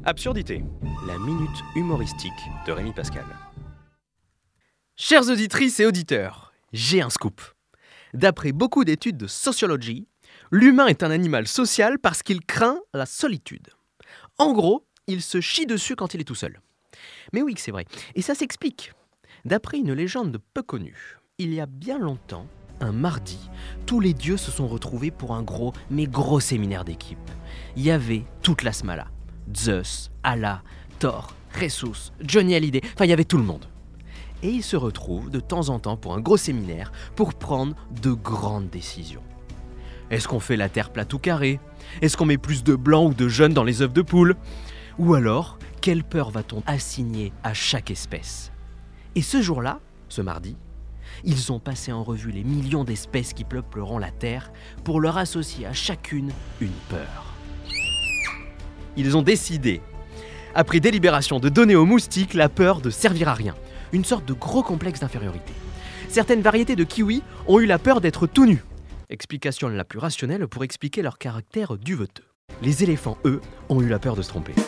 Absurdité, la minute humoristique de Rémi Pascal. Chères auditrices et auditeurs, j'ai un scoop. D'après beaucoup d'études de sociologie, l'humain est un animal social parce qu'il craint la solitude. En gros, il se chie dessus quand il est tout seul. Mais oui que c'est vrai, et ça s'explique. D'après une légende peu connue, il y a bien longtemps, un mardi, tous les dieux se sont retrouvés pour un gros séminaire d'équipe. Il y avait toute la smala. Zeus, Allah, Thor, Jesus, Johnny Hallyday, enfin il y avait tout le monde. Et ils se retrouvent de temps en temps pour un gros séminaire pour prendre de grandes décisions. Est-ce qu'on fait la terre plate ou carrée ? Est-ce qu'on met plus de blanc ou de jaune dans les œufs de poule ? Ou alors, quelle peur va-t-on assigner à chaque espèce ? Et ce jour-là, ce mardi, ils ont passé en revue les millions d'espèces qui peupleront la Terre pour leur associer à chacune une peur. Ils ont décidé, après délibération, de donner aux moustiques la peur de servir à rien, une sorte de gros complexe d'infériorité. Certaines variétés de kiwis ont eu la peur d'être tout nus. Explication la plus rationnelle pour expliquer leur caractère duveteux. Les éléphants, eux, ont eu la peur de se tromper.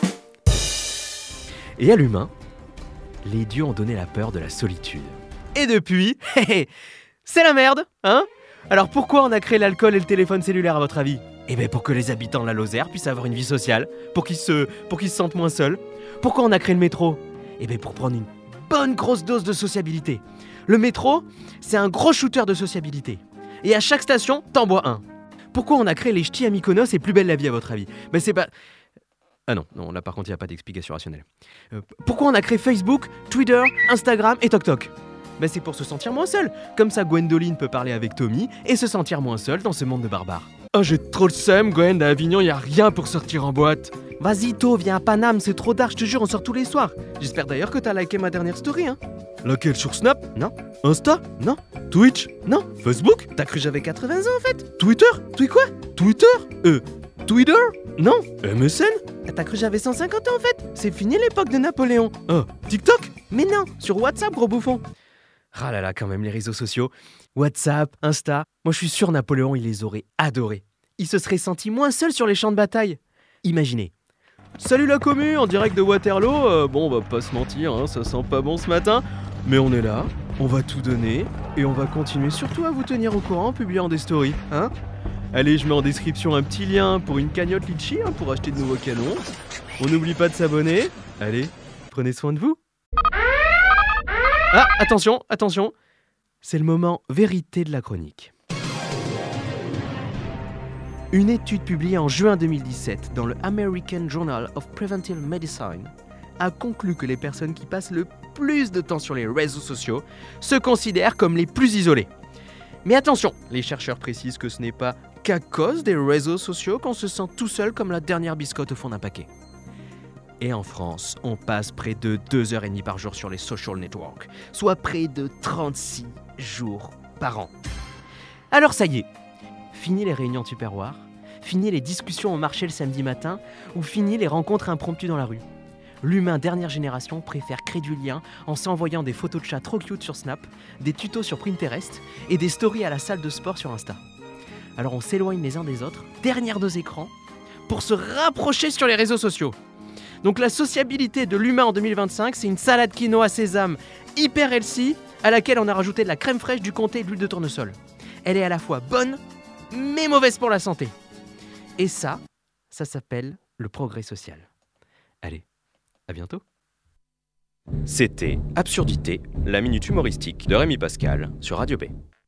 Et à l'humain, les dieux ont donné la peur de la solitude. Et depuis, c'est la merde, hein ? Alors pourquoi on a créé l'alcool et le téléphone cellulaire à votre avis ? Eh bien pour que les habitants de la Lozère puissent avoir une vie sociale, pour qu'ils se sentent moins seuls. Pourquoi on a créé le métro ? Eh bien pour prendre une bonne grosse dose de sociabilité. Le métro, c'est un gros shooter de sociabilité. Et à chaque station, t'en bois un. Pourquoi on a créé les ch'tis à Mykonos et Plus belle la vie à votre avis ? Ben c'est pas... Ah non, là par contre il n'y a pas d'explication rationnelle. Pourquoi on a créé Facebook, Twitter, Instagram et TokTok ? Ben c'est pour se sentir moins seul. Comme ça Gwendoline peut parler avec Tommy et se sentir moins seul dans ce monde de barbares. Oh j'ai trop le seum Gwen, à Avignon y a rien pour sortir en boîte. Vas-y To, viens à Paname, c'est trop tard, je te jure on sort tous les soirs. J'espère d'ailleurs que t'as liké ma dernière story hein. Laquelle, sur Snap ? Non. Insta ? Non. Twitch ? Non. Facebook ? T'as cru j'avais 80 ans en fait ? Twitter ? Quoi ? Twitter ? Twitter ? Non. MSN ? T'as cru j'avais 150 ans en fait ? C'est fini l'époque de Napoléon. TikTok ? Mais non, sur WhatsApp gros bouffon. Ah là là, quand même, les réseaux sociaux. WhatsApp, Insta. Moi, je suis sûr Napoléon, il les aurait adorés. Il se serait senti moins seul sur les champs de bataille. Imaginez. Salut la commu, en direct de Waterloo. Bon, on va pas se mentir, hein, ça sent pas bon ce matin. Mais on est là, on va tout donner. Et on va continuer surtout à vous tenir au courant en publiant des stories. Hein ? Allez, je mets en description un petit lien pour une cagnotte litchi hein, pour acheter de nouveaux canons. On n'oublie pas de s'abonner. Allez, prenez soin de vous. Ah, attention, c'est le moment vérité de la chronique. Une étude publiée en juin 2017 dans le American Journal of Preventive Medicine a conclu que les personnes qui passent le plus de temps sur les réseaux sociaux se considèrent comme les plus isolées. Mais attention, les chercheurs précisent que ce n'est pas qu'à cause des réseaux sociaux qu'on se sent tout seul comme la dernière biscotte au fond d'un paquet. Et en France, on passe près de 2h30 par jour sur les social networks, soit près de 36 jours par an. Alors ça y est, fini les réunions tupperware, fini les discussions au marché le samedi matin, ou fini les rencontres impromptues dans la rue. L'humain dernière génération préfère créer du lien en s'envoyant des photos de chats trop cute sur Snap, des tutos sur Pinterest et des stories à la salle de sport sur Insta. Alors on s'éloigne les uns des autres, derrière nos écrans, pour se rapprocher sur les réseaux sociaux. Donc la sociabilité de l'humain en 2025, c'est une salade quinoa sésame hyper healthy à laquelle on a rajouté de la crème fraîche, du comté et de l'huile de tournesol. Elle est à la fois bonne, mais mauvaise pour la santé. Et ça s'appelle le progrès social. Allez, à bientôt. C'était Absurdité, la minute humoristique de Rémi Pascal sur Radio B.